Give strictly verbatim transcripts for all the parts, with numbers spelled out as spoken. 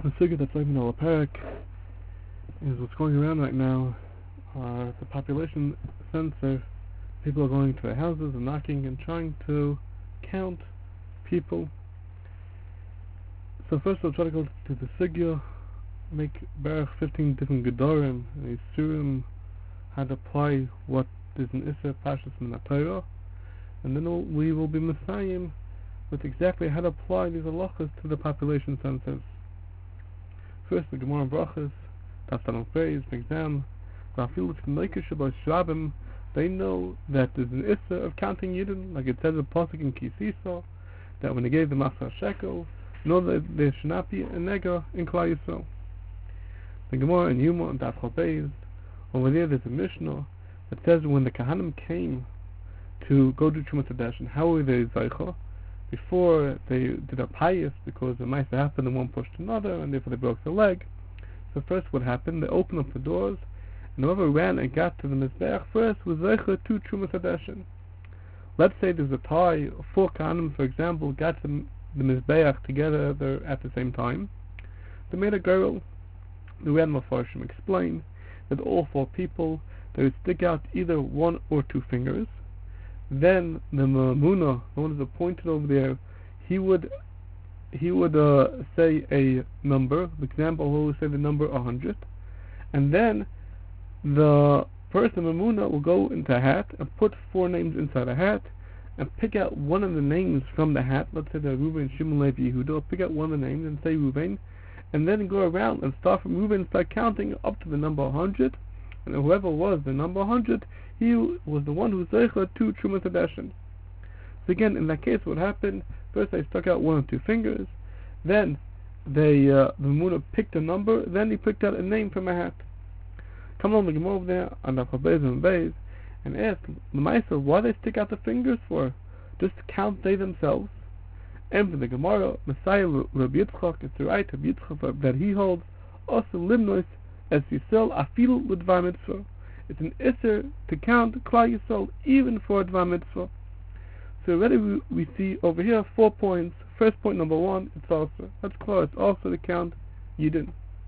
The sugya that's living on the parak is what's going around right now. Uh, the population census. People are going to their houses and knocking and trying to count people. So first we'll try to go to the sugya, make baruch fifteen different gedorim and isurim, how to apply what is an Isser Pashas in the Torah, and then we'll, we will be messiahim with exactly how to apply these halachas to the population census. First, the Gemara Brachas, Tafsanam Pei, exam. They know that there's an Isser of counting Yidden, like it says in Pasuk in Kisisa, that when they gave the Masar Shekel, know that there should not be a nega in Klal Yisrael. The Gemara in Yuma and Daf Chal, over there there's a Mishnah that says when the Kahanim came to go do Trumas Hadeshin, how were they Zaycha? Before they did a pious, because the mice happened and one pushed another, and therefore they broke their leg. So first what happened, they opened up the doors, and whoever ran and got to the Mizbeach first was Zaycha to Trumas Hadeshin. Let's say there's a tie, four Kahanim, for example, got to the Mizbeach together there at the same time. They made a girl. The Red Mefarshim explained that all four people, they would stick out either one or two fingers. Then the Mamuna, the one who's appointed over there, he would he would uh, say a number. For example, he would say the number a hundred, and then the person Mamuna will go into a hat and put four names inside a hat, and pick out one of the names from the hat. Let's say the Reuven, Shimon, Levi, Yehuda. Pick out one of the names and say Reuven, and then go around and start from Reuven and start counting up to the number one hundred. And whoever was the number one hundred, he was the one who zeicha to Trumas Hadeshin. So again, in that case, what happened? First, they stuck out one or two fingers. Then, they uh, the Mamuna picked a number. Then he picked out a name from a hat. Come on, the Gemara over there on the Chabez and Beis, and ask the Ma'aser why they stick out the fingers for, just to count they themselves. And for the Gemara, Messiah Rabbi Yitzchak, it's the right of Yitzchak that he holds, also limnos as Yisrael afilu l'dvar mitzvah. It's an Isser to count Klal Yisrael even for a Dvar mitzvah. So already we, we see over here four points. First point number one, it's also. That's clear, it's also to count Yidden.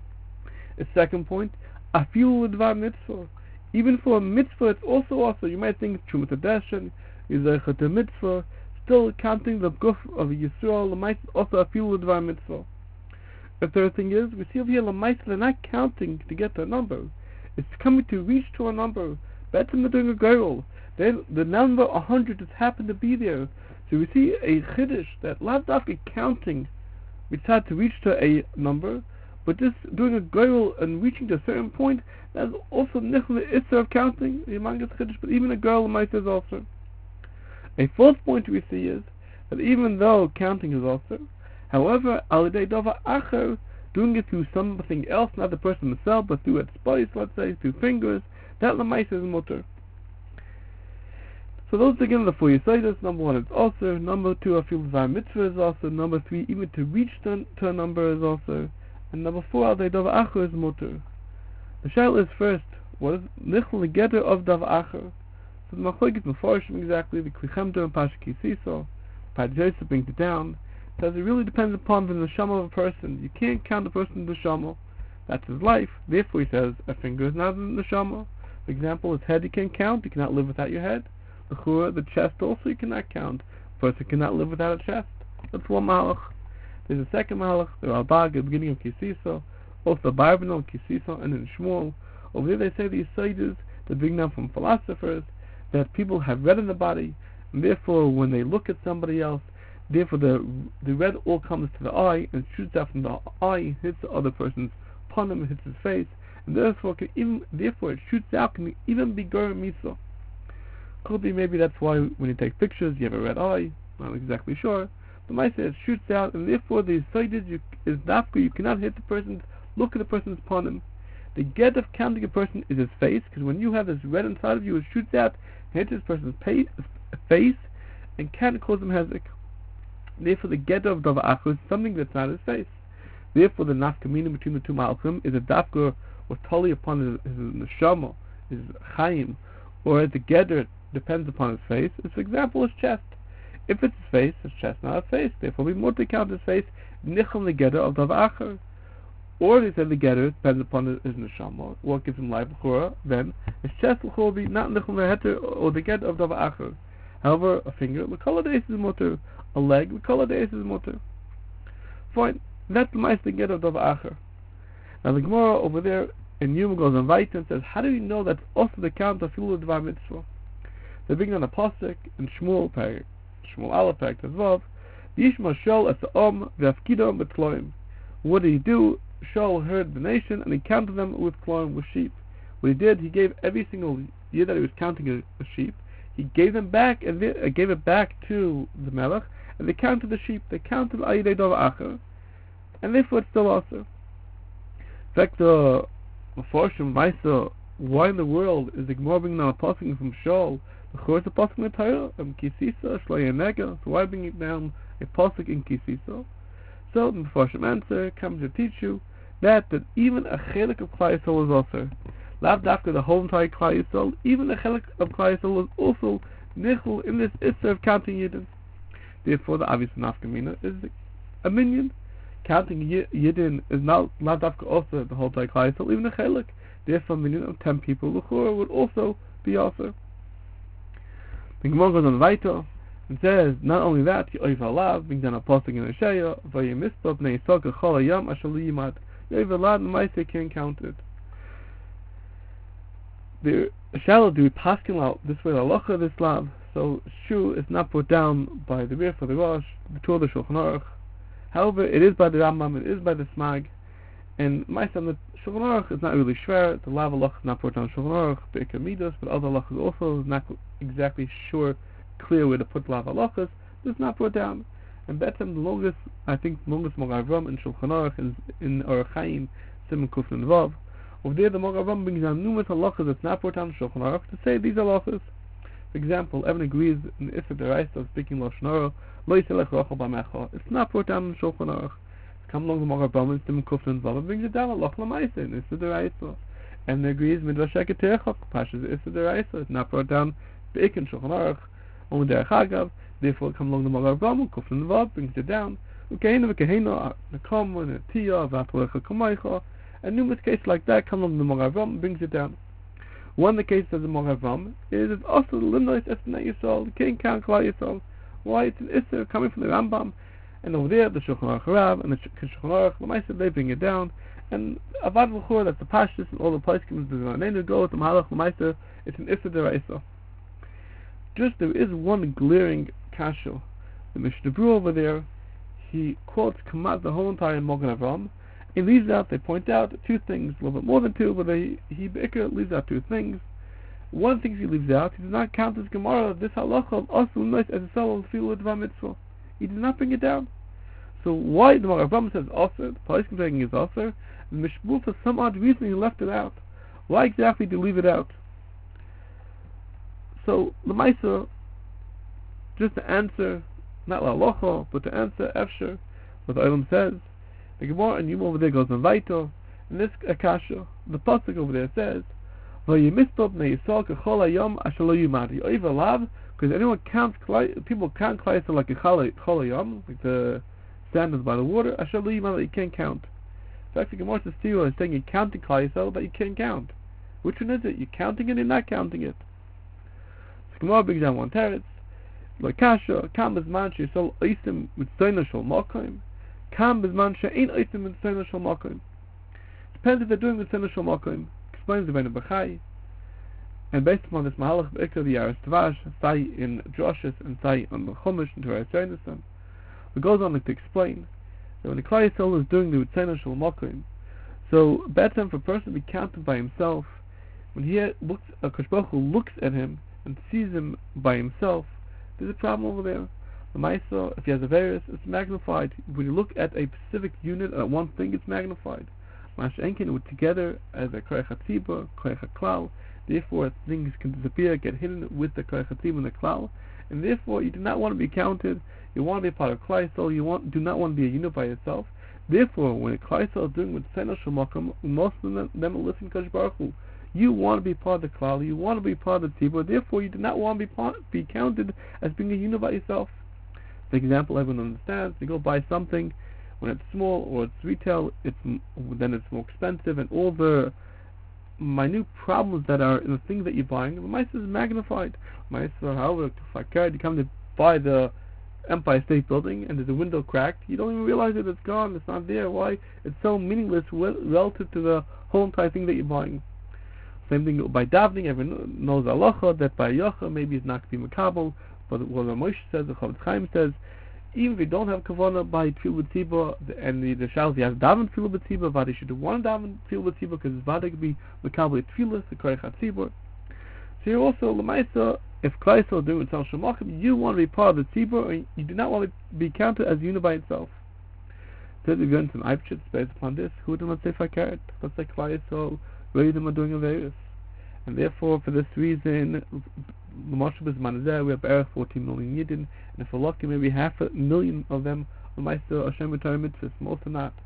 The second point, afilu l'dvar mitzvah. Even for a mitzvah, it's also also. You might think Trumas Hadeshin, Yizaycha to mitzvah, still counting the guf of Yisrael, might also afilu l'dvar mitzvah. The third thing is, we see over here, Lamaisa, they're not counting to get to a number. It's coming to reach to a number. That's in the doing a girl. Then the number one hundred just happened to be there. So we see a chiddush that not only counting, we had to reach to a number, but just doing a girl and reaching to a certain point, that's also nichla isser of counting. The humongous chiddush, but even a girl Lamaisa is also. A fourth point we see is that even though counting is also, however, alidei dava acher, doing it through something else, not the person himself, but through its spice, let's say, through fingers, that lamaisa is mutter. So those again are the four yisaidas. Number one is also. Number two, afilu l'dvar mitzvah is also. Number three, even to reach to, to a number is also. And number four, alidei dava acher is mutter. The shaila is first, what is nichl l'geder of dava acher? So the machlokes mefarshim exactly, the Klichem and Pasha Kisisa, Pad Yosef brings it down, says it really depends upon the neshama of a person. You can't count the person's neshama. That's his life. Therefore, he says a finger is not a neshama. For example, his head you can't count. You cannot live without your head. The chura, the chest also you cannot count. A person cannot live without a chest. That's one mahalach. There's a second mahalach. The Ralbag at the beginning of Kisisa, also Barbanel, Kisisa, and in Shmuel. Over there they say these sages that bring down from philosophers that people have red in the body, and therefore when they look at somebody else, therefore the the red all comes to the eye and shoots out from the eye, hits the other person's panim, hits his face, and therefore can even therefore it shoots out, can even be gur misa. Could be maybe that's why when you take pictures you have a red eye. Not exactly sure. But my say it shoots out, and therefore the sided you is dafka. You cannot hit the person's look at the person's panim. The get of counting a person is his face, because when you have this red inside of you, it shoots out, hits this person's face, face and can cause him hezek. Therefore, the get of dava acher is something that's not his face. Therefore, the nafkamina between the two malachim is a dafka or totally upon his, his neshama, his chayim, or the getter depends upon his face. It's, for example, his chest. If it's his face, his chest, not his face. Therefore, we more to count his face, nichel the getter of dava acher. Or they said the getter depends upon his, his neshama, what gives him life, then his chest will be not nichel meheter or the get of davar acher. However, a finger, l'kol ha'deis is mutter, a leg, l'kol ha'deis is mutter. Fine, that's the meiste get of davar acher. Now the Gemara over there in Yuma goes on weiter and says, how do we know that's also the count of filu dvar mitzvah? They bring on a pasuk in Shmuel Perek, Shmuel Aleph Perek Tezvav, Yishma Shol es ha'om v'afkidom b'tloim. What did he do? Shaul heard the nation and he counted them with kloim, with sheep. What he did, he gave every single year that he was counting a, a sheep, he gave them back and they, uh, gave it back to the melech, and they counted the sheep. They counted ayidei davar acher, and therefore it's still also. In fact, the Mefarshim Maisa, why in the world is the Gemara bringing down a pasuk from Shaul? Of course, a pasuk in the Torah, um, Kisisa Shloya Nega. So why bring it down a pasuk in Kisisa? So the Mefarshim answer comes to teach you that that even a chelik of Klal Yisrael is also, lav dafka the whole entire Klal Yisrael, even a chelik of Klal Yisrael is also nichel in this issur of counting yidden. Therefore, the obvious nafkamina is a minion. Counting yidden is not lav dafka also the whole entire Klal Yisrael, even a chelik. Therefore, a minion of ten people l'chora would also be also. The Gemara goes on weiter and says, not only that, Yoiv Alav, brings down a pasuk in Hosea, Vayimispov Bnei Yisrael K'chol Hayam Asher Lo Yimad. Yoiv Alav, the Maaseh can't count it. The shallow do paskin out this way, the halacha of Islam. So shu is not put down by the Rif or the Rosh, the Torah, the Shulchan Aruch. However, it is by the Rambam, it is by the Smag, and Maaseh on the Shulchan Aruch is not really shver. The lav halacha is not put down Shulchan Aruch, Be'ikar Midos, but other halachas also is not exactly sure, clear where to put lav halachas. It's not put down. And better the longest, I think, the longest Mogar Avram in Shulchan Aruch is in Orach Chaim, Simon Kuf and Vav. Over there, the Mogar Avram brings down numerous halachas that's not put down in Shulchan Aruch to say these halachas. For example, Evan agrees in the Issa Deraisa of speaking Lashon Hara, Lo Yiselech Rachel B'Mecha. It's not put down in Shulchan Aruch. Come along the Mogar Avram and Simon Kuf and Vav and brings it down Halach L'Maaseh in Issa Deraisa. And they agrees Midrash Terechok Pashas Issa Deraisa. It's not brought down Be'ik in Shulchan Aruch. Only Derech Hagav. Therefore, come along the Mogar Avram, Kuf and Vav brings it down. Ukehina v'kehina Nakam and Tiyah V'Atlecha Kamaycha. And numerous cases like that come along the Mogar Avram brings it down. One of the cases of the Mogar Avram is it's also the Limnois Esnei Yisrael, the King Khan Klal Yisrael. Why it's an Isser coming from the Rambam, and over there the Shulchan Aruch Rav and the Shulchan Aruch L'Maaseh they bring it down, and Avad V'chor, that's the Pashtus and all the Poskim the Zanenu go with the Mahalach L'Maaseh. It's an Isser Deraisa. Just there is one glaring kasha. The Mishnah Berurah over there, he quotes Kamat the whole entire Mogar Avram. He leaves out, they point out two things, a little bit more than two, but they, he leaves out two things. One of the things he leaves out, he does not count as Gemara, this halacha of Asul Nois as a Sal Filu Dvar Mitzvah. He does not bring it down. So why the Mogar Avram says Aser, the Poskim saying is Aser, and the Mishmur for some odd reason he left it out. Why exactly did he leave it out? So, the Maisa, just to answer, not La Halacha, but to answer Efsher, what the Olam says, the Gemara and Yuma over there goes on Vaito, and this Akasha, the Pasuk over there says, V'yimispov Bnei Yisrael K'chol Hayam Asher Lo Yimad. Yoiv Alav, because anyone counts, people count Klal Yisrael like a Chol Hayam, like the standards by the water, Asher Lo Yimad, that you can't count. In fact, the Gemara says to you, is saying you're counting Klal Yisrael, but you can't count. Which one is it? You're counting it or you're not counting it? So Gemara brings down one teretz, L'Kasha, Kam B'zman She'yisol Oisim Mitzayna Shol Makom, Kam B'zman She'ein Oisim Mitzayna Shol Makom. Depends if they're doing Mitzayna Shol Makom. Explains the Rebbeinu Bachai, and based upon this Mahalach Be'ikar the Yaris Tavash, say in Droshes and say on the Chumash and Torah Yisrael, it goes on to explain that when the Klal Yisrael is doing the Mitzayna Shol Makom, so better for a person to be counted by himself, when he looks, a Kosh Baruch Hu looks at him and sees him by himself, there's a problem over there. The Maisa, if he has a virus, it's magnified. When you look at a specific unit, at one thing, it's magnified. Mash Enkin, with together as a Koyach HaTzibur, Koyach HaKlal, therefore things can disappear, get hidden with the Koyach HaTzibur and the Klal, and therefore you do not want to be counted, you want to be a part of Klal Yisrael, you want, do not want to be a unit by yourself. Therefore, when a Klal Yisrael is doing with Tzena Shel Makom, most of them, them are listening to Kosh Baruch Hu. You want to be part of the Klal, you want to be part of the Tzibur, therefore you do not want to be part, be counted as being a unit by yourself. For example, everyone understands, you go buy something, When it's small or it's retail, it's then it's more expensive, and all the minute problems that are in the thing that you're buying, the mice is magnified. Mice, however, if you come to buy the Empire State Building and there's a window cracked, you don't even realize that it's gone, it's not there. Why? It's so meaningless relative to the whole entire thing that you're buying. Same thing by davening. Everyone knows halacha that by yocha maybe it's not going to be makabel, but what Moshe says, the Chofetz Chaim says, even if you don't have kavanah by tefillah b'tzibah, and the, the shal, if you have daven tefillah b'tzibah, vada you should want to daven tefillah b'tzibah because it's vada could be makabel tefillah, the korech hatzibur. So here also, l'maisa, if Klal Yisrael doing it Tzal Shemachim, you want to be part of the tzibur, and you do not want to be counted as a unit by itself. Third, we're going to an Eibchitz based upon this. Who did not say fakert? Let's say Klal Yisrael, where them are doing a virus. And therefore, for this reason, we have Erech fourteen million Yidden, and if we're lucky, maybe half a million of them are Meister Hashem Torah mitzvahs, most are not.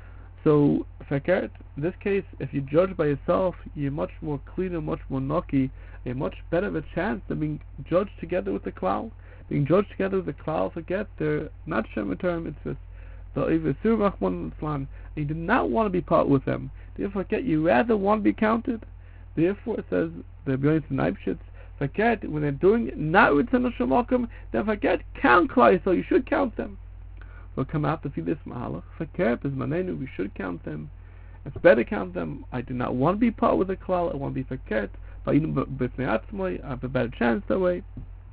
So, fakert, in this case, if you judge by yourself, you're much more cleaner, much more knocky, a much better of a chance than being judged together with the klal. Being judged together with the klal, forget they're not Hashem Torah mitzvahs. So, if it's Sur Rachman and you do not want to be part with them, therefore, forget, you rather want to be counted. Therefore, it says the B'yonis and Eibchitz, forget when they're doing it not with Tzal Shemakim, then forget count Klal, so you should count them. We'll come out to see this mahalach. Forget is manenu, we should count them. It's better count them. I do not want to be part with the Klal. I want to be forget. But even b'fnei atzmai, I have a better chance that way.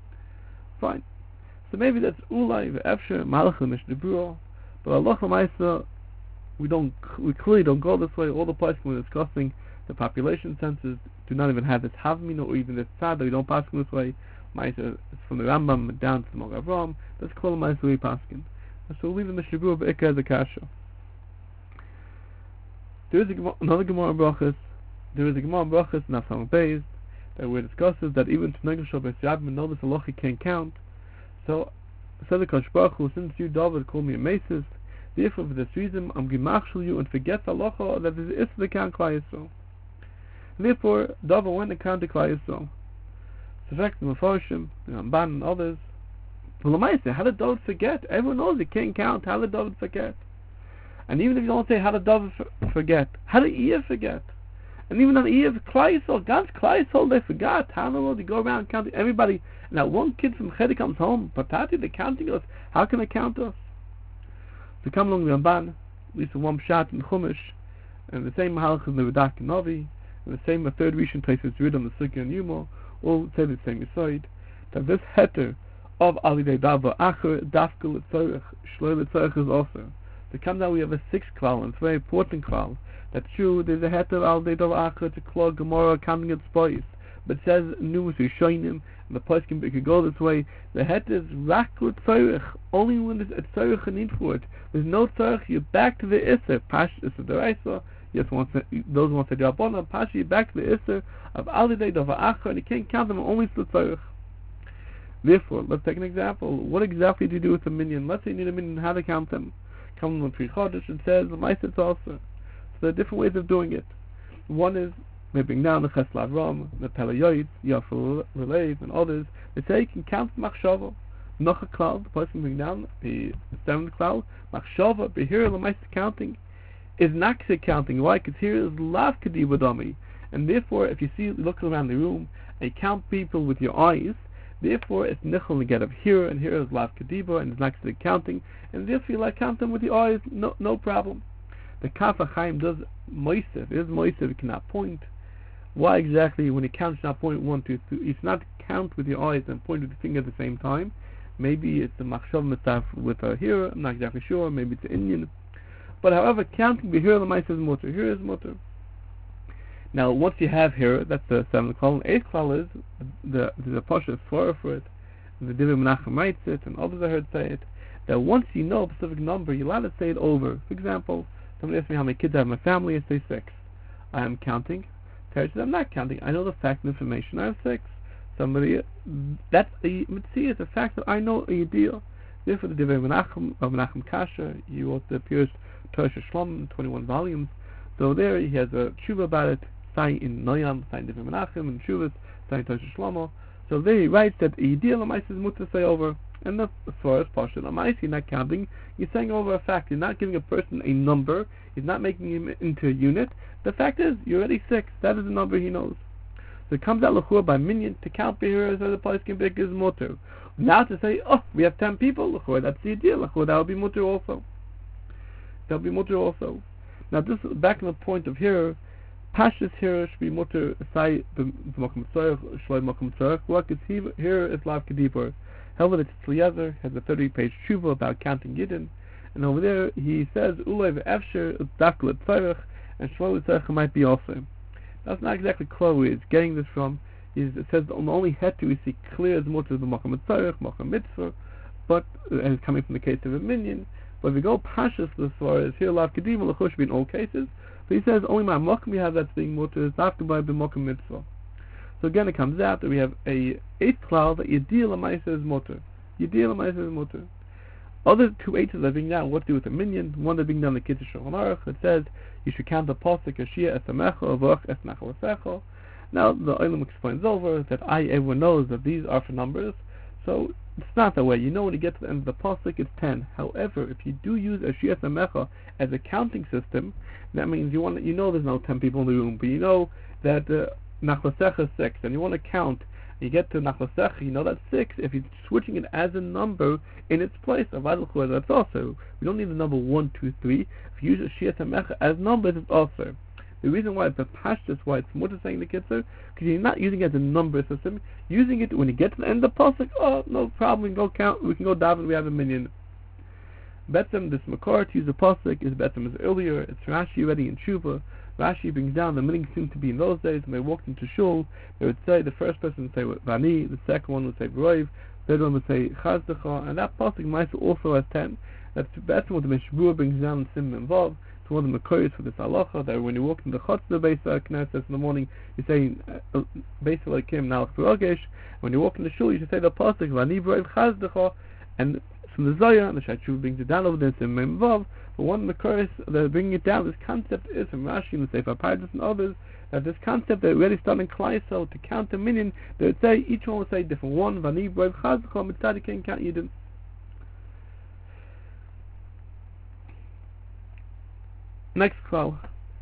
Fine. So maybe that's ulai ve'efsher malach l'mishneburo. But Allah l'maisa, we don't, we clearly don't go this way. All the places we're discussing, the population census, do not even have this havmina or even this tzad. We don't pass this way. Ma'aser is from the Rambam down to the Magen Avraham. That's called Ma'aser we paskin. So we'll leave the Mishnah Be'ikah as a kasha. There is a Gemara, another Gemara in Brachos. There is a Gemara in Brachos, Nafsam Beis, that where it discusses that even to Negel Shal Beis Yabim, know this halacha can't count. So, said the Kosh Baruch Hu, since you, David, call me a Mesis, therefore for this reason, I'm gemachshel you and forget the halacha that is is the count Klal Yisrael. Therefore, David went and counted Klal Yisrael. The fact of the Mefarshim, the Ramban and others, well, how did David forget? Everyone knows he can't count. How did David forget? And even if you don't say how did David f- forget, how did Eve forget? And even on Eve, Klal Yisrael, God's Klal Yisrael, they forgot. How in the world do you go around counting everybody? Now one kid from Cheder comes home, Patati, they're counting us. How can they count us? So come along the Ramban, at least one shot in Chumash, and the same Mahalach in the Radak and Novi, and the same third Rishon places read on the Sukkah and Yuma, all say the same aside, that this heter of Alidei Dava Acher Dafka L'Tzorech Shloi L'Tzorech is also. To come down, we have a sixth klal, and it's a very important klal. That's true, there's a heter of Alidei Dava Acher to Klal Gemara counting its boys, but it says Numus Rishonim, and the place can, can go this way. The heter is Rak L'Tzorech, only when there's a Tzorech need for it. There's no Tzorech, you're back to the Isser, Pash Isser D'Oraisa. Yes, once those ones said Yabona, Pash, you're back to the Isser of Alidei Dava Acher, and you can't count them only to the Tzorech. Therefore, let's take an example. What exactly do you do with a minion? Let's say you need a minion, how to count them? Come on three chodesh, it says the Ma'aser also. So there are different ways of doing it. One is maybe down the Chesed Ram, the Pelayoid, Yafel Relav, and others. They say you can count Machshava, Noch a Klal, the person bring down the seventh Klal, Machshava, but here the Ma'aser counting is not counting. Why? Because here is Lav Kediba Dami, and therefore, if you see, look around the room, and you count people with your eyes. Therefore, it's nichol to get up here, and here is lav kediba, and it's not the counting, and therefore you like count them with your eyes, no no problem. The Kaf HaChaim does moisef, it is moisef, it cannot point. Why exactly, when you count, it's not point one, two, three, it's not count with your eyes and point with the finger at the same time. Maybe it's the machshav mitzaf with a here, I'm not exactly sure, maybe it's an Indian. But however, counting the here, the mice is mutter, here is mutter. Now, once you have here, that's the seventh klal. Eighth klal is the the pasha for for it. The Divrei Menachem writes it, and others I heard say it. That once you know a specific number, you're allowed to say it over. For example, somebody asks me how many kids I have in my family. I say six. I am counting. Terry says I'm not counting. I know the fact and information. I have six. Somebody, that's a mitzvah. It's a fact that I know a deal. Therefore, the Divrei Menachem of Menachem Kasher, he wrote the Pirush Torah Shlom, twenty-one volumes. So there he has a tshuva about it. In Noyam, sign Divrei Menachem, and Shuvas, sign Tosh Shlomo. So there he writes that Yidiyah L'Mais is mutter say over. And the Svar is Pashut Amaisi, you're not counting, you're saying over a fact. You're not giving a person a number, you're not making him into a unit. The fact is, you're already six. That is the number he knows. So it comes out L'chur by minyan to count Behiras as a place can be is mutter. Now to say, oh, we have ten people, L'chur, that's the idea. L'chur, that would be mutter also. That would be mutter also. Now this, back on the point of here, Pashas here should be mutter say the Mokum Tzorach, Shloi Mokum Tzorach. Look, it's here is Lav Kedibur. However, the Tzliyazer has a thirty-page tshuva about counting Yidden, and over there he says Ulay ve'efsher Daklet Tzorach, and Shloi Tzorach might be also. That's not exactly clear where it's getting this from. Is it says on the only head we see clear as mutter the Mokum Tzorach, Mokum Mitzvah, but and it's coming from the case of a minyan. But if we go Pashas as far as here Lav Kedibur, L'chur should be in all cases. But he says only my Mokum we have that's being mutter is after by the Mokum Mitzvah. So again, it comes out that we have a eighth cloud that Yedil Amaisa is mutter. Yedil Amaisa is mutter. Other two eights that are being done, what to do with a minyan? One that being done in the Kitzur Shulchan Aruch. It says you should count the pasuk Ashia Esamecha Avach Esnachal Esecha. Now the Olam explains over that I everyone knows that these are for numbers, so it's not that way. You know when you get to the end of the pasuk, it's ten. However, if you do use Ashia Esamecha as a counting system, that means you want you know there's no ten people in the room, but you know that. Uh, Nachlasecha is six, and you want to count, and you get to Nachlasecha, you know that's six. If you're switching it as a number in its place, of Vadal that's also. We don't need the number one, two, three. If you use a Shia Tamecha as numbers, it's also. The reason why it's a Pashtus, why it's more to saying the Kitzur, because you're not using it as a number system, using it when you get to the end of the pasuk, oh, no problem, we can go count, we can go daven, we have a minyan. Betzem, this Makar, to use the pasuk, is Betzem as earlier, it's Rashi already in Tshuva. Rashi brings down the meaning seemed to be in those days when they walked into shul, they would say, the first person would say Vani, the second one would say V'roiv, the third one would say Chazdecha, and that pasuk Maisa also has ten. That's that's what the Meshbur brings down in Sim and Vav. It's one of the Makoris for this halacha, that when you walk into the Chotz the Beis Knesset in the morning, you say Beis Elokim Nalach V'rogesh. When you walk into shul, you should say the pasuk Vani V'roiv Chazdecha, and from the Zohar, and the Shachur brings it down over there in Sim and Vav. But one of the Makoris that are bringing it down, this concept is from Rashi and the Sefer Pardes and others, that this concept that already started in Klaiso to count a minyan, they would say, each one would say different one, Vani, Brave, Chazachah, Mitzad, you can't count Yidden. Next klal.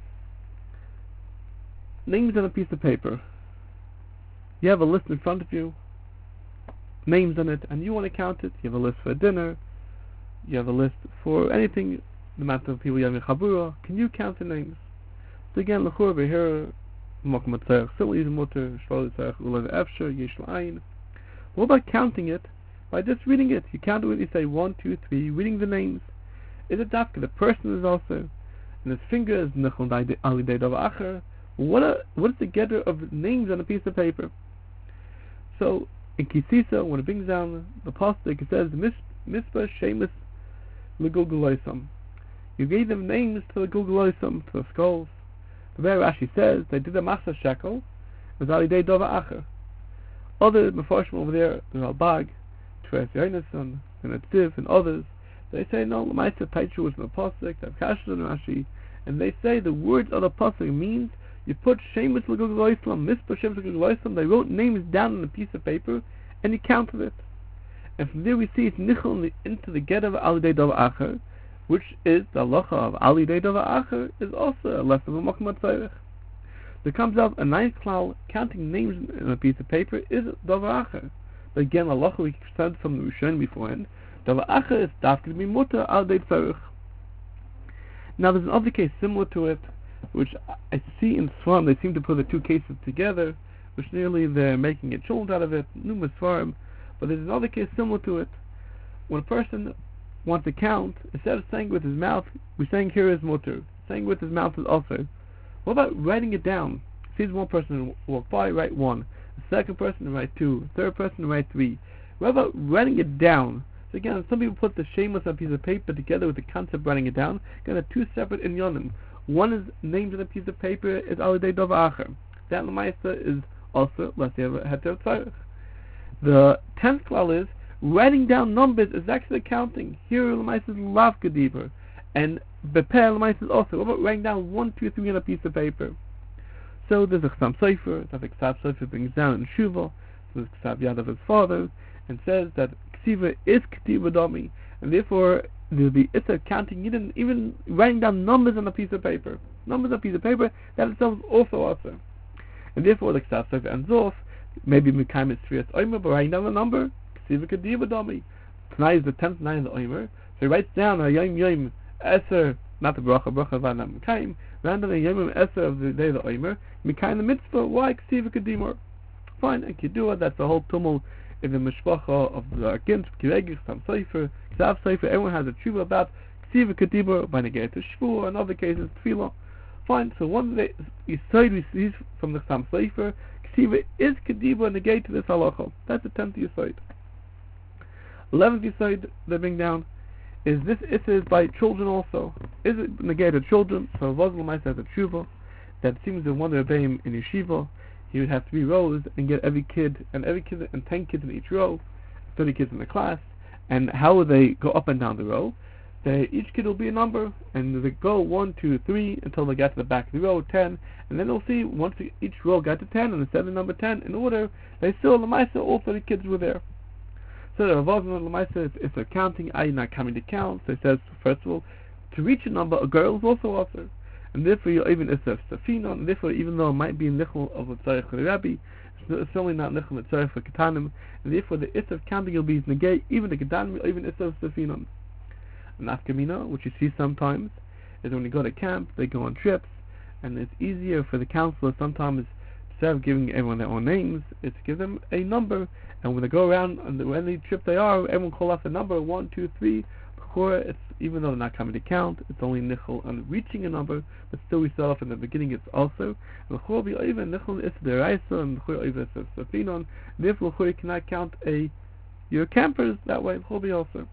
Names on a piece of paper. You have a list in front of you, names on it, and you want to count it. You have a list for dinner, you have a list for anything, the amount of people you have in Chabura. Can you count the names? So again, L'chur Behir, Mokum Tzorach, Silly Mutter, Shloi Tzorach, Ulav Efsher, Yesh L'Ayin. What about counting it? By just reading it. You count it when you say one, two, three, reading the names. Is it dafka? The person is also, and his finger is Nechon Alidei Dov Acher. What are, what is the getter of names on a piece of paper? So in Kisisa, when it brings down the pasuk, it says Mispah Shemus L'Gulguloisam. You gave them names to the Gulguloisam, to the skulls. The way Rashi says they did a Masa Shekel, was Alidei Dova Acher. Other Mefarshim over there, the Ralbag, Teres Yonason, and Atziv, and others, they say no, L'maisa Taichu was in the pasuk, they have Kashas and Rashi, and they say the words of the pasuk means you put Shemus L'Gulguloisam, Mispah Shemus L'Gulguloisam, they wrote names down on a piece of paper, and you counted it. And from there we see it's nichel into the get of Alidei Dova Acher, which is the halacha of Alidei Dova Acher, is also a lesson of a Mokum Tzorach. There comes out a ninth klal, counting names in a piece of paper is Dova Acher. But again, halacha we said from the Rishon beforehand, Dova Acher is dafka to be mutter Alidei Tzorach. Now there's another case similar to it, which I see in Swarm, they seem to put the two cases together, which nearly they're making a chult out of it, numerous Swarm. But there's another case similar to it. When a person wants to count, instead of saying with his mouth, we're saying here is mutter. Saying with his mouth is also. What about writing it down? Sees one person walk by, write one. The second person, write two. The third person, write three. What about writing it down? So again, some people put the shameless on a piece of paper together with the concept of writing it down. Again, two separate inyanim. One is named on a piece of paper is Alidei Dova Acher. That L'maisa is also, let's say, a Heter Tzorach. The tenth klal is writing down numbers is actually counting. Here L'maisa is Lav Kedibur, and Bepeh L'maisa is also. What about writing down one, two, three on a piece of paper? So there's a Chsam Sofer. That the Chsam Sofer brings down in Shuvah. There's Ksav Yad of his father, and says that ksiva is k'tiva dami, and therefore there'll be issa counting Yidden, even writing down numbers on a piece of paper. Numbers on a piece of paper, that itself is also also. And therefore, like Ksav Sofer ends off, maybe Mekayim is Sfiyas Omer, but writing down the number, ksiva k'tiva dami. Tonight is the tenth night of the Omer, so he writes down a Yom Yom Eser, not the bracha, bracha v'anam Mekayim, randomly Yom Yom Eser of the day of the Omer, Mekayim the mitzvah, why ksiva k'dimor? Fine, and Kidua, that's the whole tumult in the mishpacha of the Argint, Kiregich, Sam Sofer, Ksav Sofer, everyone has a tshuva about ksiva k'dimor, by negate to Shvuah, in other cases, Tefillah. Fine, so one of the Yisoid we see from the Sam Sofer, ksiva is k'dimor, negate to this halacha. That's the tenth Yisoid. Eleventh Yisoid they bring down is this issa is by children also. Is it negated children? So Vazal Maisa has a tshuva that seems to one of the Rebbeim in yeshiva. He would have three rows and get every kid and every kid and ten kids in each row, thirty kids in the class. And how would they go up and down the row? They, each kid will be a number, and they go one, two, three until they get to the back of the row, ten, and then they'll see once each row got to ten and they said the number ten in order. They still the Maisa all thirty kids were there. So the Ravazan Lamaisa, if they're counting, I not coming to count, so it says, first of all, to reach a number, a girl is also also. And therefore, you even if there's Safina, and therefore, even though it might be Nichel of a Tzarech for the Rabbi, it's certainly not Nichel of Tzarech for Ketanim, and therefore, the Issa of counting will be negate, even the Ketanim, or even Issa of Safina. And Afkamina, which you see sometimes, is when you go to camp, they go on trips, and it's easier for the counselor sometimes, instead of giving everyone their own names, is to give them a number. And when they go around on the, any trip they are, everyone call off the number one, two, three. It's even though they're not coming to count, it's only nichel on reaching a number, but still we start off in the beginning. It's also l'chor be even nichel is deraisa and l'chor even is safinon. Therefore, l'chor you cannot count a your campers that way. L'chor be also.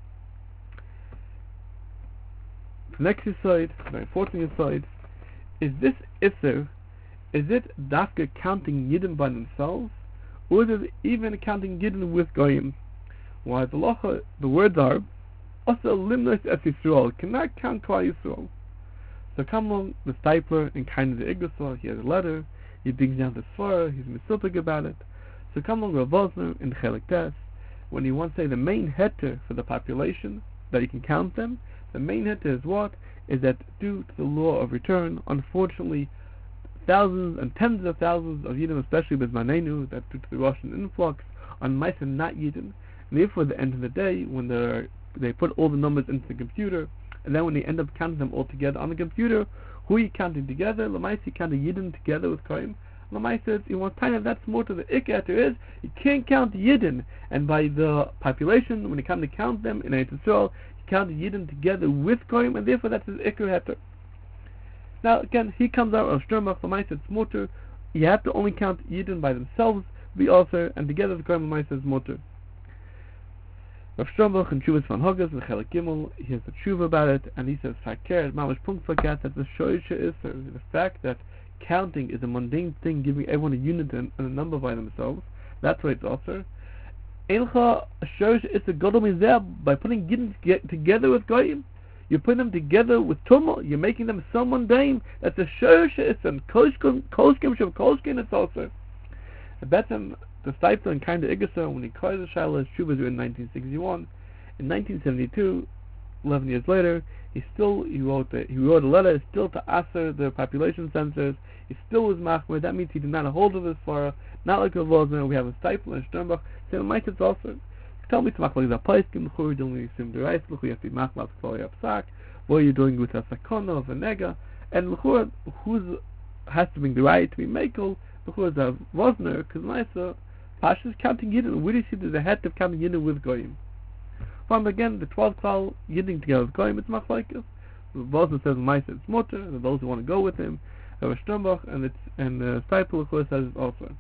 The next side, the important side, is this iser. Is it dafka counting Yidden by themselves, or is it even counting Yidden with Goyim? Why the lacha, the words are, also limnos es Yisrael, cannot count Klal Yisrael. So come along the stipler and kind of the Igosah, he has a letter, he brings down the Svara, he's misilpig about it. So come along Rav Vosner in the Chelik Tes, when he wants to say the main heter for the population, that you can count them, the main heter is what? Is that due to the law of return, unfortunately, thousands and tens of thousands of Yidden, especially with Manenu, that due to the Russian influx, on mice and not Yidden. And therefore, at the end of the day, when they put all the numbers into the computer, and then when they end up counting them all together on the computer, who are you counting together? Lamais, you count the Yidden together with Koyim. Lamais says, you want to that's more to the Ikketer is, you can't count the Yidden. And by the population, when you come to count them in Eretz Yisrael, you count the Yidden together with Koyim, and therefore that's his Ikketer. Now again, he comes out of Sturmach, Lamaisa, it's motor. You have to only count Yidden by themselves, be also, and together the Koyim Lamaisa is motor. Rav Sturmach and Chuvas van Hogas and Chelik Gimel, he has a tshuva about it, and he says, Fakir, Mamash Punkt Fakat, that the Shoisha is the fact that counting is a mundane thing, giving everyone a unit and, and a number by themselves. That's why it's also. Eincha Shoisha is a Godel Mizeh, by putting Yidden together with Goyim. You put them together with tumult. You're making them so mundane that the Shorsha is an Kolskim Shav Kolskin. It's also. I bet him the Stipler and kind of Igasa when he called the Shiloh Shuvas in nineteen sixty-one. In nineteen seventy-two, eleven years later, he still he wrote the, he wrote a letter still to answer the population census. He still was machmer. That means he did not hold of this far. Not like a Vosner. We have a Stipler and Sternbach. So Mike it's also. Tell me to make like the Paiskim, who are doing sim the rice, who you have to make like for your psak, what are you doing with a sakona of a nega, and who who's has to bring the right to be makel, who is a Vosner, because Maisa, Pasha's counting Yidden, where do you see there's a head of counting Yidden with Goyim? From again, the twelve klal Yidden together with Goyim, it's machlokes. Vosner says Maisa it's motor, and those who want to go with him, have a Sturmbach, and it's and the Stipel, of course, says it also.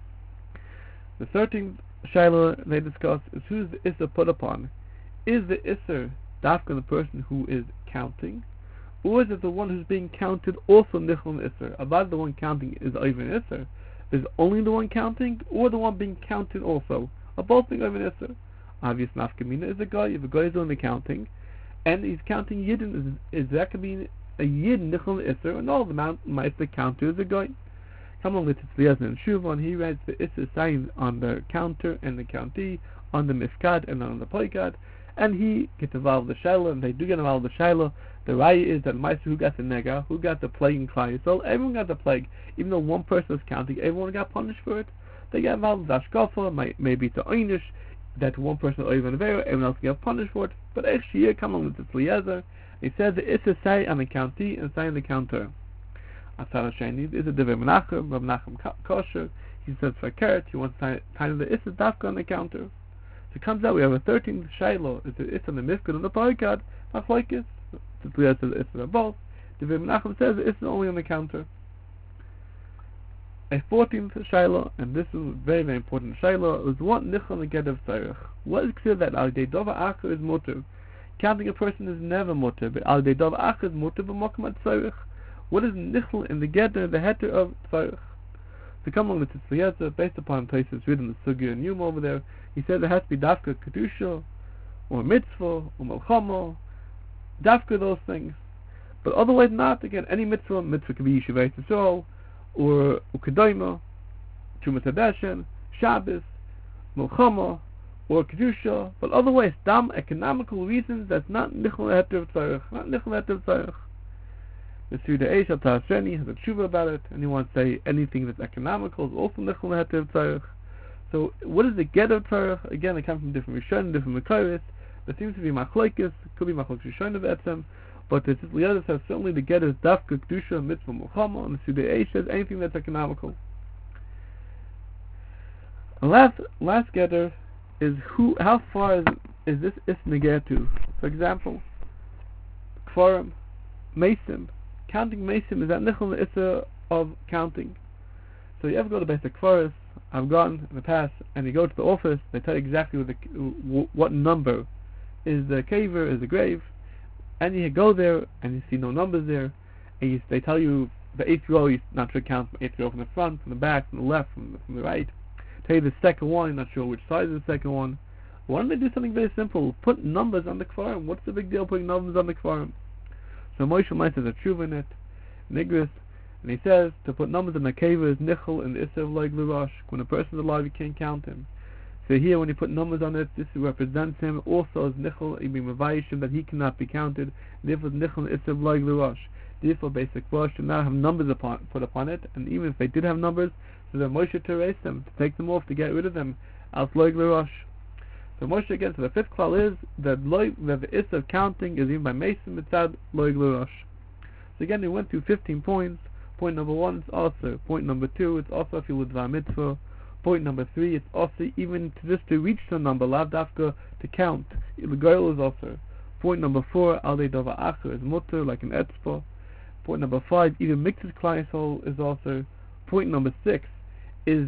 The thirteenth Shiloh they discuss is who's the Isser put upon. Is the Isser dafka the person who is counting, or is it the one who's being counted also Nichel Isser? About the one counting is even Isser. Is only the one counting, or the one being counted also? Are both being even Isser? Obvious nafkamina is a guy. If a guy is only counting, and he's counting Yidden, is, is that could be a Yid Nichel Isser, and all the amount might the counter is a guy. Someone with Tzliaz and Shuvon, he writes the Issa sign on the counter and the county, on the Mifkad and on the Poikad, and he gets involved with the Shiloh, and they do get involved with the Shiloh. The raya is that Meister, who got the Nega, who got the plague in Klai Yisrael, everyone got the plague. Even though one person was counting, everyone got punished for it. They got involved with Ashkafa, maybe it's a Einish, that one person is Oiv and Avera, everyone else got punished for it. But actually here, come on with the Tzliazer, he says the Issa say on the county and say on the counter. Asar Shani is a Dever Menachem, Rav Menachem Kosher. He says for carrot, he wants to find the Issa Dafka on the counter. So it comes out we have a thirteenth Shiloh, it's the Issa on the Mifkad on the Poikad, Machlokes. The Tzliaz says the Issa are both. Dever Menachem says the Issa only on the counter. A fourteenth Shiloh, and this is very very important Shiloh, is what Nichol and Get of Tzarech. What is clear that Al Dei Dova Acher is mutter. Counting a person is never mutter, but Al Dei Dova Acher is mutter b'mokum at Tzarech. What is Nichol in the Getter, the Heter of Tzarech? To come along with the Tzliaz, based upon places written in the Sugya and Yuma over there, he said there has to be Dafka Kedusha, or Mitzvah, or Melchama, Dafka those things. But otherwise not, again, any Mitzvah, Mitzvah could be Yeshiva Yisrael, or Ukedaima, Trumas Hadeshen, Shabbos, Melchama, or Kedusha, but otherwise, dam economical reasons, that's not Nichol Heter of Tzarech, not Nichol Heter of Tzarech. The Suda Eish Al Ta'asheni has a tshuva about it, and he wants to say anything that's economical is also Nichol Heter of Tzarech. So, what is the get of Tzarech? Again, it comes from different Rishonim, different Mekayos. There seems to be Machlokes, could be Machlokes Rishonim Etzem, but the Tzliaz says certainly the get is Dafka Kedusha Mitzvah Melchama, and the Suda Eish says anything that's economical. And last last getter is who? How far is is this isneger to? For example, Kfarim, Mesim. Counting Mesim is that Nichol Issa of counting. So you ever go to Beis HaKfaris? I've gone in the past, and you go to the office. They tell you exactly what, the, w- what number is the caver, is the grave, and you go there and you see no numbers there, and you, they tell you the eighth row. You're not sure to count from eighth row from the front, from the back, from the left, from the, from the right. Tell you the second one. You're not sure which side is the second one. Why don't they do something very simple? Put numbers on the Kfarim. What's the big deal putting numbers on the Kfarim? So Moshe Meiss has a tshuva in it, Nigris, and he says to put numbers in the keva is nichel and the issa of loig l'rosh. When a person is alive, you can't count him. So here, when you put numbers on it, this represents him also as nichel, it means mavayishim that he cannot be counted. Therefore, nichel and issa of loig l'rosh. Therefore, basic wash should not have numbers upon, put upon it, and even if they did have numbers, so that Moshe to erase them, to take them off, to get rid of them, as loig l'rosh. So Moshe again, so the fifth klal is that, loig, that the issa of counting is even by Mason mitzad loig l'rosh. So again, we went through fifteen points. Point number one is also. Point number two, it's also if you would dvar mitzvah. Point number three, it's also even to just to reach the number, lav dafka to count. The goal is also. Point number four, al dei dova acher is mutter, like an etzpa. Point number five, even mixed klai yisrael is also. Point number six is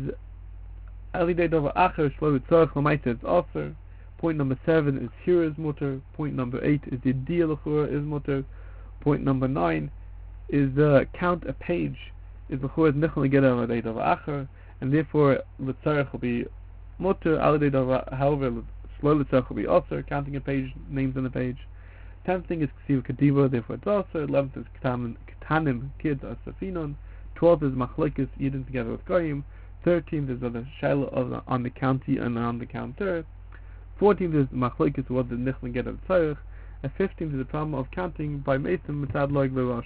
al dei dova acher shlo tzarech l'maisa is also. Point number seven is here is mutter. Point number eight is the dia l'chura is mutter. Point number nine is the uh, count a page is the chur is nichol get al dei dova acher, and therefore l'tzarech will be mutter al dei dova. However, slow l'tzarech will be also counting a page, names on the page. Tenth thing is ksiv kediva, therefore it's also. Eleventh is ketanim, ketanim kids are safinon. Twelfth is machlokes yidden together with goyim. Thirteenth is the shiloh of the, on the county and on the counter. Fourteenth is machlokes what the nichol get al tzarech. And fifteenth is the problem of counting by Mason mitzad loig l'rosh.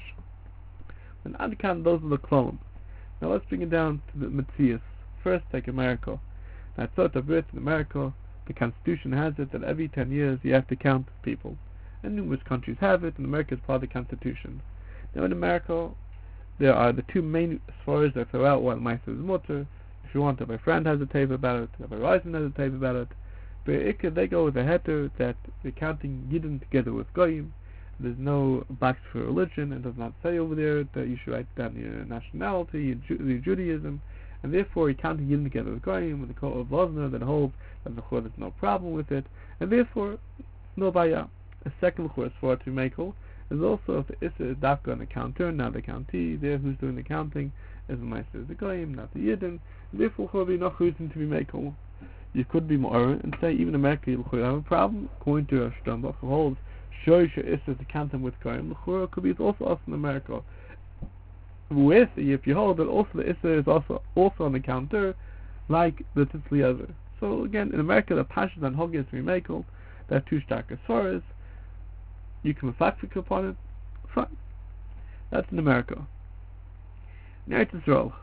And Adkan, those are the clones. Now let's bring it down to the Metzias. First, take America. Now, sort of Brits in America, the Constitution has it that every ten years you have to count people. And numerous countries have it, and America is part of the Constitution. Now in America, there are the two main svaras that throw out what Maisa is mutter. If you want, if a friend has a tape about it, if a Ryzen has a tape about it. But it, they go with a heter that the counting Yidden together with Goyim. There's no box for religion. It does not say over there that you should write down your nationality, your, Ju- your Judaism, and therefore you count Yidden together with Goyim, with the call of Lozner that holds that the Chor there's no problem with it, and therefore no baya. A second Chor for to Mekel is also if the Issa is Dafka on the counter, not the county. There, who's doing the counting is the Meister is the Goyim, not the Yidden. Therefore, Chor be no reason to be Mekel. You could be more and say even America you have a problem. According to Rosh Hashanah, who holds Shoisha Issa to count them with Goyim, the Chor could be also us in America. with, if you hold that also the Issa is also also on the counter, like the Tzli other. So again, in America, the Pashas and Hogis Remakel, there are two stark as far as you can reflect upon it, fine. That's in America. In Eretz Yisrael,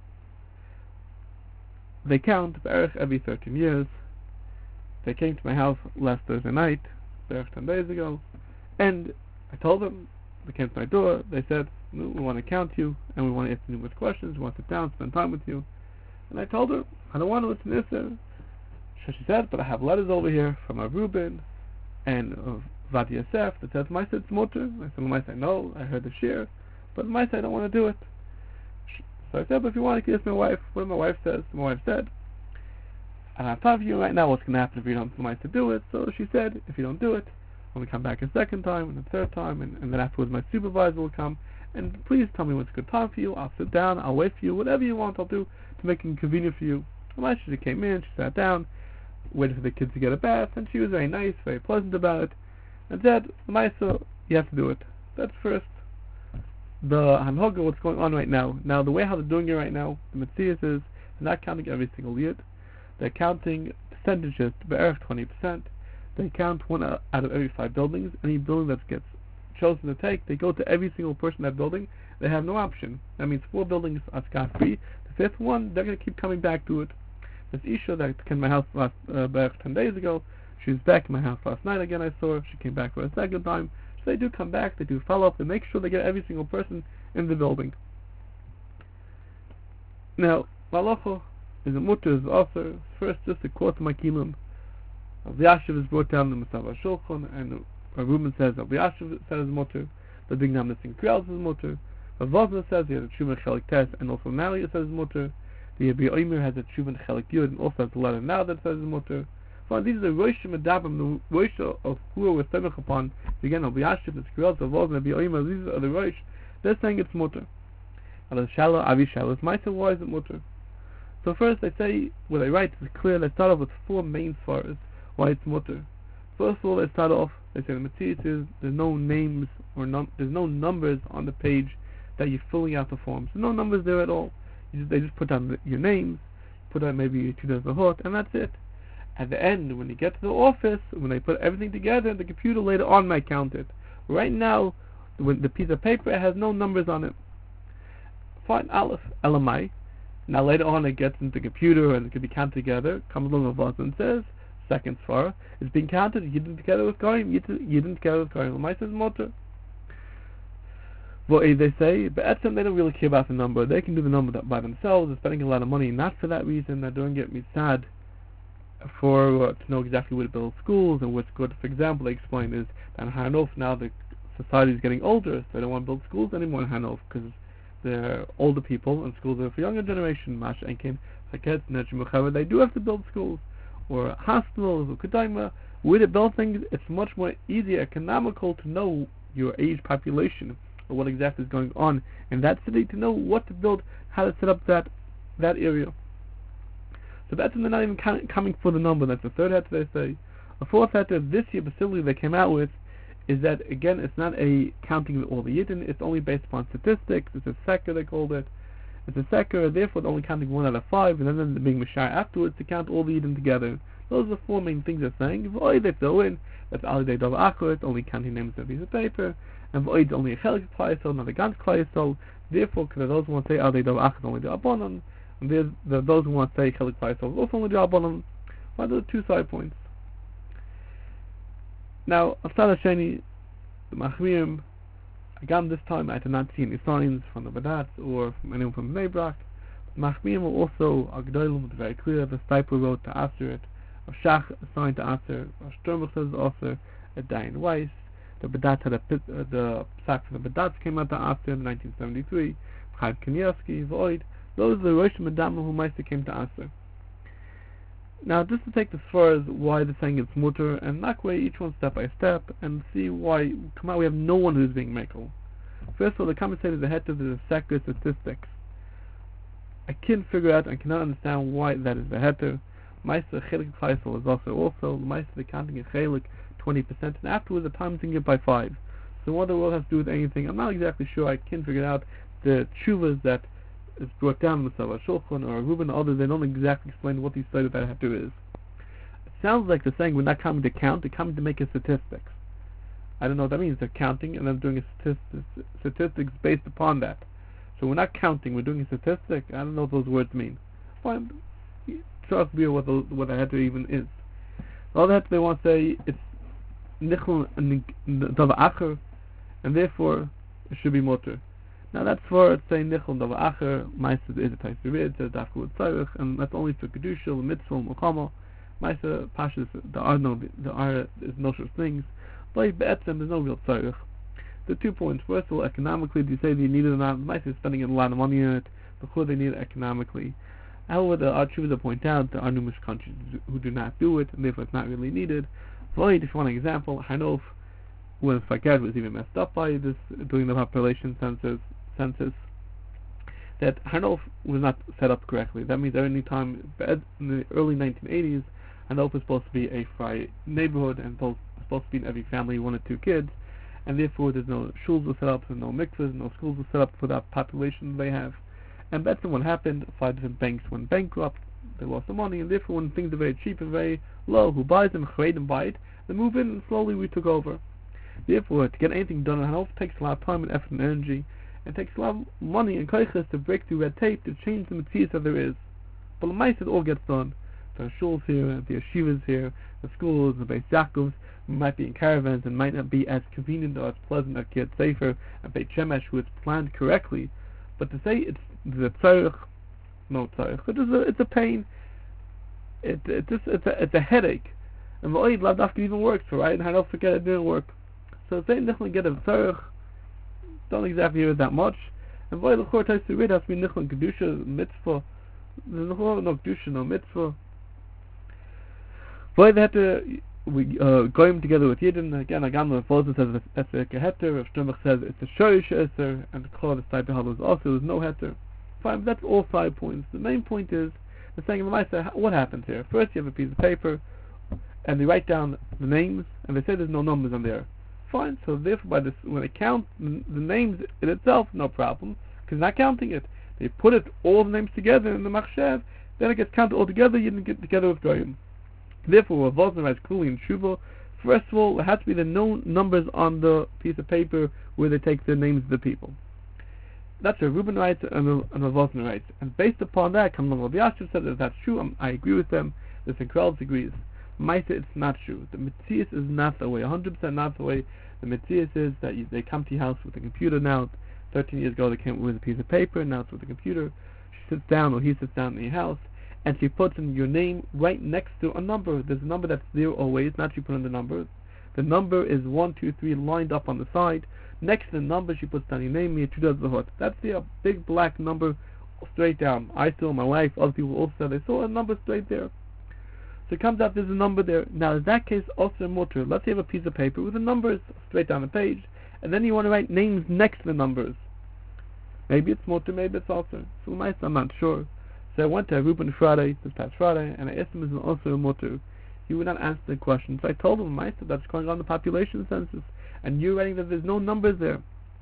they count Be'erich every thirteen years. They came to my house last Thursday night, Be'erich ten days ago, and I told them, they came to my door, they said, we want to count you, and we want to ask you numerous questions, we want to sit down, spend time with you. And I told her, I don't want to listen to this. So she said, but I have letters over here from Rav Reuben and uh, Vad Yosef that says, my it's mutter. I said, my say no, I heard the shir, but my say I don't want to do it. So I said, but if you want, you can ask my wife. What my wife says, my wife said, and I'm talking to you right now what's going to happen if you don't want to do it. So she said, if you don't do it, when we come back a second time and a third time, and, and then afterwards my supervisor will come, and please tell me what's a good time for you. I'll sit down, I'll wait for you, whatever you want I'll do to make it convenient for you. And my sister came in, she sat down, waited for the kids to get a bath, and she was very nice, very pleasant about it, and said, Maisa, you have to do it. That's first. The Hanhoga, what's going on right now. Now, the way how they're doing it right now, the Matthias is, they're not counting every single yid. They're counting percentages to Be'erich twenty percent. They count one out of every five buildings. Any building that gets chosen to take, they go to every single person in that building. They have no option. That means four buildings are scot-free. The fifth one, they're going to keep coming back to it. This Isha that came to my house last uh, back ten days ago, she was back in my house last night again. I saw her. She came back for a second time. So they do come back. They do follow up. They make sure they get every single person in the building. Now, Malacha is a mutter, is also first just a quote to my kilim. Rabbi Yashiv is brought down in the Masava Shulchan, and Rav Reuben says Rabbi Yashiv says is mutter. The big name missing Kriel says mutter. Rav Vosna says he has a Tshuva Chelik Tes, and also now he says mutter. The Rabbi Omer has a Tshuva Chelik Yud, and also has a letter now that says mutter. So these are the Rosh Medabim, the Rosh of who we're semich upon. Again, Rabbi Yashiv, the Kriel, Rav Vosna, Rabbi Omer, these are the Rosh. They're saying it's mutter. And the Shalom, Avi Shalom, is Maisa, why is it mutter? So first they say, when they write, it's clear, they start off with four main svaras why it's mutter. First of all, they start off, they say the Matthias is, there's no names, or num- there's no numbers on the page that you're filling out the forms. There's no numbers there at all. You just, they just put down the, your names, put down maybe two dozen hot, and that's it. At the end, when you get to the office, when they put everything together, the computer later on might count it. Right now, when the piece of paper, it has no numbers on it. Fine, Aleph, L M I. Now later on it gets into the computer and it can be counted together. Comes along with us and says, second svara, it's being counted, you didn't together with Goyim, you didn't together with Goyim. Lamai says motor. Well, they say, but at some they don't really care about the number. They can do the number by themselves. They're spending a lot of money, not for that reason. They're doing it mitzad for uh, to know exactly where to build schools and what's good. For example, they explain is that in Hanof now the society is getting older, so they don't want to build schools anymore in Hanof because they're older people and schools are for younger generation. Mash and Kim, they do have to build schools or hospitals or Kedaima. Where to build things, it's much more easier, economical to know your age population or what exactly is going on in that city, to know what to build, how to set up that that area. So that's when they're not even count, coming for the number. That's the third heter they say. The fourth heter this year, basically they came out with, is that again it's not a counting of all the Yidden, it's only based upon statistics. It's a seker they called it. It's a seker, therefore they're only counting one out of five, and then they're being Mashar afterwards to count all the Yidden together. Those are the four main things they're saying. V'oi they throw in, that's Alidei Dov Akot, only counting names of a piece of paper, and V'oi is only a Chelik Klayasol, not a Gans Klayasol. Therefore, because those who want to say Alidei Dov Akot only the Abonon, and there's the, those who want to say Chelik Klayasol also only the Abonon. Well, those are two side points. Now, Asad Hasheni, the Machmirim, again this time I did not see any signs from the Badat or from anyone from Bnei Brak. Machmirim were also Agdolim, very clear. The Stiper wrote to answer it. Of Shach assigned to answer. Of Sturmach says also a Diane Weiss. The Badat had a pit, uh, the Psak for the Badat came out to answer in nineteen seventy-three. Chaim Kanievsky, Void. Those are the Rosh Madama who Meister came to answer. Now, just to take this far as why the saying it's mutter, and knock away each one step by step, and see why, come out, we have no one who's being mekel. First of all, the commentator, the head of the secular statistics. I can't figure out, I cannot understand why that is the heter. Meister Chelik Faisal is also, also, Meister the counting in Chelik, twenty percent, and afterwards the timesing it by five. So what the world has to do with anything, I'm not exactly sure, I can't figure it out. the tshuvas that is brought down in the Sava Shulchan or Reuben or others, they don't exactly explain what the side of that heter is. It sounds like they're saying we're not coming to count, they're coming to make a statistics. I don't know what that means. They're counting and then doing a statistics, statistics based upon that. So we're not counting, we're doing a statistic. I don't know what those words mean. Fine. Trust me what the what the heter even is. The other heter they want to say it's nichel and davar acher, and therefore it should be mutter. Now that's for it's saying nichel and davar acher. Ma'aser is a type of rid, it's dafka with tzarich, and that's only for kedusha, mitzvah, mukama. Ma'aser pashas there are no there are is no such things. But be'etzem there's no real tzarich. The two points. First of all, economically, do you say that you need it or not? Ma'aser is spending a lot of money on it. Before they need it economically. However, the Archivas point out there are numerous countries who do not do it, and therefore it's not really needed. Void, if you want an example, Hanof, when Fakir was even messed up by this, doing the population census, census that Hanof was not set up correctly. That means every time, in the early nineteen eighties, Hanof was supposed to be a free neighborhood, and was supposed to be in every family one or two kids, and therefore there's no shuls were set up, there's no mikvahs, no schools were set up for that population they have. And that's what happened. Five different banks went bankrupt. They lost the money, and therefore, when things are very cheap and very low, who buys them, create and buy it, they move in, and slowly we took over. Therefore, to get anything done in Hanof takes a lot of time and effort and energy, and takes a lot of money and koiches to break through red tape to change the metzias that there is. But the mice it all gets done. There are shuls here, the yeshivas here, the schools, the Beis Yaakovs might be in caravans and might not be as convenient or as pleasant as Kiryat Sefer and Beit Shemesh, who is planned correctly. But to say it's the tzarich, no tzarich, it is a, it's a pain. It it just it's a it's a headache, and the oid lav dafka even works, right? And I don't forget it didn't work. So saying definitely get a tzarich, don't exactly hear it that much. And the oid lechor tais to read has to be nichel kedusha mitzvah. There's no no kedusha no mitzvah. Boy, they had to we uh, going together with Yidden again. Again, the Fossil says it's a heter. If Shmuel says it's a shorish eser, and the Kol the type of is also there's no heter. Fine, that's all side points. The main point is the saying in the Maisa, what happens here? First, you have a piece of paper, and they write down the names, and they say there's no numbers on there. Fine. So therefore, by this, when they count the, the names in itself, no problem, because they're not counting it. They put it all the names together in the machshev, then it gets counted all together. You didn't get together with Goyim. Therefore, Rav Wosner writes clearly in Tshuva, first of all, there has to be the known numbers on the piece of paper where they take the names of the people. That's what Reuben writes and Rav Wosner writes. And based upon that, Kamlan Rav Yashiv said that that's true. Um, I agree with them. The Synkrels agrees. Maisa, it's not true. The Metzias is not the way. one hundred percent not the way. The Metzias is that you, they come to your house with a computer now. thirteen years ago, they came with a piece of paper. Now it's with a computer. She sits down, or he sits down in your house, and she puts in your name right next to a number. There's a number that's there always, not she put in the number. The number is one, two, three lined up on the side. Next to the number, she puts down your name, your two the hut. That's the uh, big black number straight down. I saw, my wife, other people also said they saw a number straight there. So it comes out there's a number there. Now in that case, also a mutter. Let's say you have a piece of paper with the numbers straight down the page, and then you want to write names next to the numbers. Maybe it's mutter, maybe it's also. So I'm not sure. So I went to Reuben Friday, this past Friday, and I asked him is it also a mutter. He would not answer the question. So I told him, I said, that's going on the population census, and you're writing that there's no numbers there.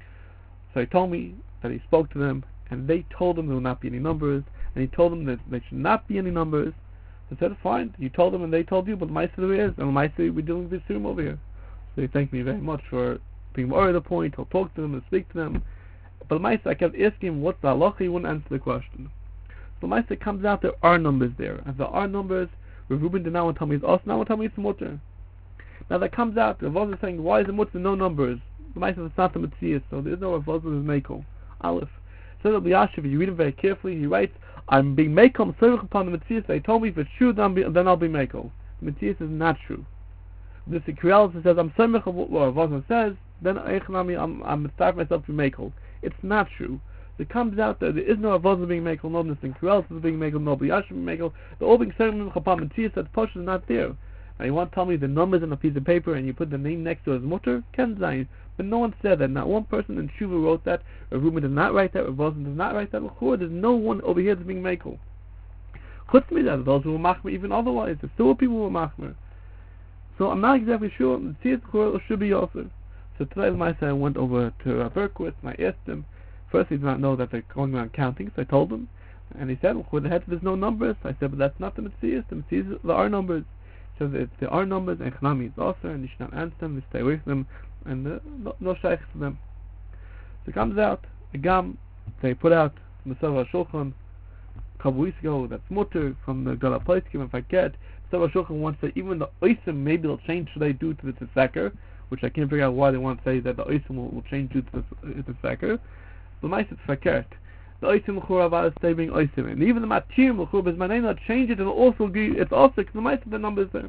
So he told me that he spoke to them, and they told him there will not be any numbers, and he told them that there should not be any numbers. So I said, fine, you told them and they told you, but the Maisa there is, and the Maisa we're dealing with this room over here. So he thanked me very much for being more of the point. I'll talk to them and speak to them. But the Maisa, I kept asking him, what's the halacha? He wouldn't answer the question. So the Maisa comes out, there are numbers there. And there are numbers, Reuben did not want to tell me it's us, now want to tell me it's the mutter. Now that comes out, the Rav is saying, why is the mutter no numbers? The Maisa says it's not the Metzias, so there's no Rav is Mekel. Aleph. So the Yashiv, if you read him very carefully, he writes, I'm being Mekel, I'm upon the Metzias. They told me if it's true, then, be, then I'll be Mekel. The Metzias is not true. This Kriel says, I'm Semech of what Rav says, then I'm I'm starting myself to be Mekel. It's not true. It comes out that there is no Avos being Mekel, no Nissan Kriel is being Mekel, no Yashiv being Mekel. The all being Semech upon Metzias, that Posh is not there. Now you want to tell me the numbers on a piece of paper and you put the name next to his mutter? Ken Zayin. But no one said that. Not one person in Shuva wrote that. Reuben did not write that. Rav did not write that. There's no one over here that's being Mekel. Chutz me that. Those who were Machmer even otherwise. There's still people who were Machmer. So I'm not exactly sure. The Tzitz should be also. So today I went over to Rav Berkowitz and I asked him, first he did not know that they're going around counting, so I told him, and he said, well, with the head there's no numbers. I said, but that's not the Metzias. The Metzias, there are numbers. So if there are numbers, and Chanami is also, and you should not answer them, you stay away from them, and uh, no, no shaykh to them. So it comes out, a gam, they put out the Sarah Shulchan a couple weeks ago, that's mutter from the Gala Plaiskim, if I get, Sarah Shulchan wants to say, even the Oisim, maybe they'll change what they do to the Tzedakah, which I can't figure out why they want to say that the Oisim will, will change due to the Tzedakah. But my it's fakert. The Oisim L'chur Avada stay being Oisim. And even the Matir L'chur Bezmanena change it, it'll also be, it's also, because the mice the numbers there.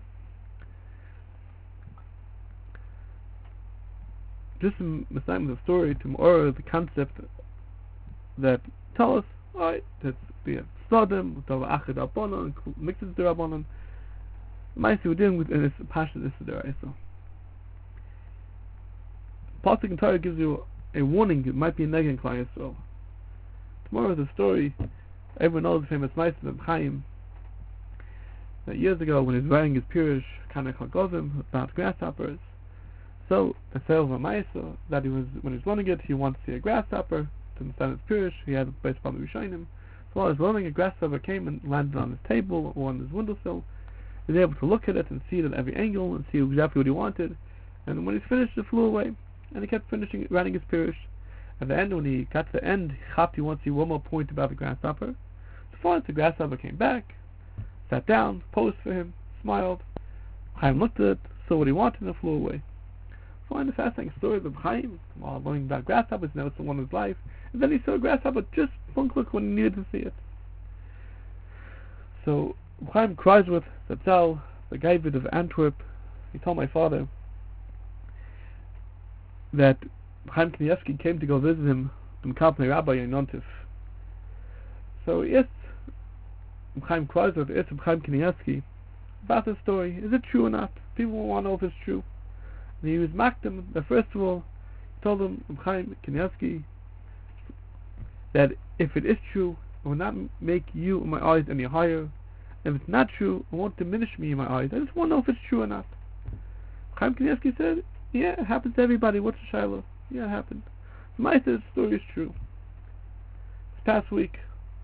Just in the story to more the concept that tell us, alright, that's the Sodom, Tava Achid Rabbanon, mixes the Rabbanon. Mice we're dealing with in this passion, this is the Raisa. Pasuk in Torah gives you a warning, it might be a neg in Klal Yisrael. Tomorrow is a story, everyone knows the famous Ma'aseh of Chaim, that years ago when he was writing his Pirush, Kanech HaGovim, about grasshoppers. So, the sale of a Ma'aseh, that he was, when he was learning it, he wanted to see a grasshopper, to understand his Pirush, he had a place from the Rishonim. So while he was learning, a grasshopper came and landed on his table or on his windowsill. He was able to look at it and see it at every angle and see exactly what he wanted. And when he finished, it flew away. And he kept finishing writing his Pirush. At the end, when he got to the end, he wanted to see one more point about the grasshopper. So finally, the grasshopper came back, sat down, posed for him, smiled. Chaim looked at it, saw what he wanted, and flew away. Find the fascinating story of Chaim while learning about grasshoppers, never saw one in his life, and then he saw a grasshopper just plunk look when he needed to see it. So Chaim cries with Zatzal, the Gavid of Antwerp. He told my father that Chaim Kanievsky came to go visit him in Kalpnei Rabbi in Yontif. So he asked Chaim Kreisler, asked Chaim Kanievsky about this story. Is it true or not? People want to know if it's true. And he was mocked him. That first of all, he told him, Chaim Kanievsky, that if it is true, it will not make you in my eyes any higher. If it's not true, it won't diminish me in my eyes. I just want to know if it's true or not. Chaim Kanievsky said, yeah, it happens to everybody. What's the Shiloh? Yeah, it happened. My story is true. This past week,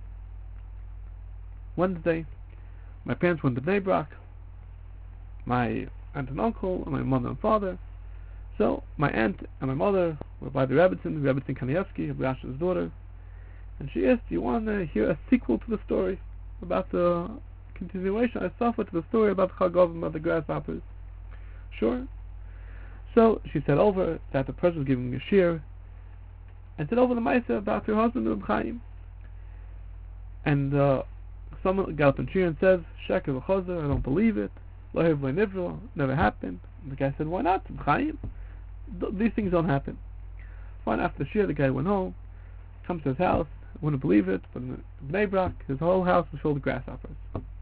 Wednesday, my parents went to Bnei Brak. My aunt and uncle, and my mother and father. So, my aunt and my mother were by the Rebbetzin, Rebbetzin Kanievsky, Rasha's daughter. And she asked, do you want to hear a sequel to the story about the continuation I suffered to the story about the Chagovim, about the grasshoppers? Sure. So she said over that the person was giving me a shir, and said over the Ma'aseh about her husband Reb Chaim. And uh, someone got up in shir and says, Sheker v'chozer, I don't believe it. Lo hev lo nivro, never happened. And the guy said, why not? Reb Chaim? Th- these things don't happen. Fine, after the shir, the guy went home, comes to his house, wouldn't believe it, but in Bnei Brak, his whole house was filled with grasshoppers.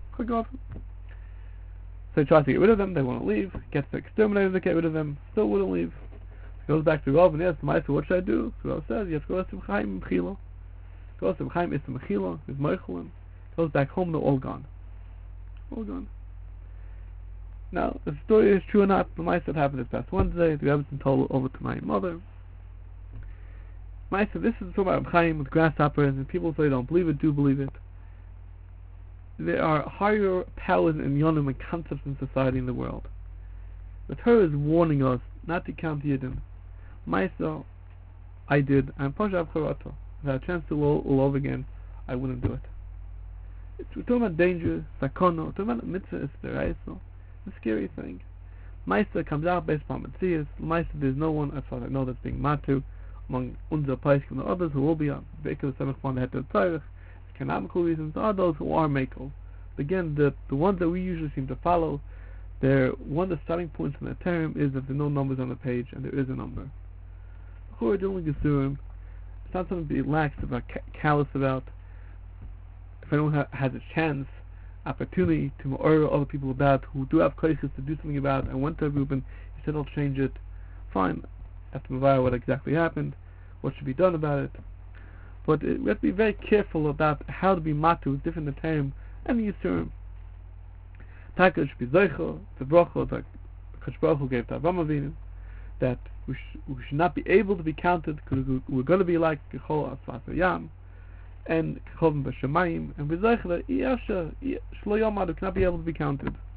So he tries to get rid of them, they won't leave, gets the exterminators to get rid of them, still wouldn't leave. He goes back to Rav and asks, Ma'aseh, what should I do? So Rav says, you have to go to Reb Chaim Mechila. Goes to Reb Chaim Issa Mechila, his Meichelim, goes back home, they're all gone. All gone. Now, if the story is true or not, the Ma'aseh happened this past Wednesday, the Rebbetzin told it over to my mother. Ma'aseh, this is about Reb Chaim with grasshoppers, and people say they don't believe it, do believe it. There are higher powers in Yonim and concepts in society in the world. The Torah is warning us not to count Yidden. Myself, I did. I'm Pashav Charato. If I had a chance to all, all over again, I wouldn't do it. It's, we're talking about danger, sakono, we're talking about mitzvah, it's the Raisa. It's a scary thing. Meister comes out based upon Metzias. Meister, there's no one, as far as I know, that's being matu among Unzer Paiskim and the others who will be on Beker the Semach Pon the Heter Tzarech. Economical reasons, there are those who are Mako. Again, the the ones that we usually seem to follow, they're one of the starting points in the term is that there are no numbers on the page, and there is a number. Who are doing Gesurim? It's not something to be lax about, ca- callous about. If anyone ha- has a chance, opportunity to order other people about who do have cases to do something about, I went to a group and he said I'll change it. Fine. Have to move what exactly happened, what should be done about it. But it, we have to be very careful about how to be matu with different term and the Yisurim. Taka should be Zeichel, the Brochel, that Kadosh Baruch Hu gave to Avraham Avinu. that we, sh- we should not be able to be counted because we, we're going to be like Kechol Asfat Yam and Kechovim B'Shamayim, and B'Zeichel Iyasha Shlo Yomad cannot be able to be counted.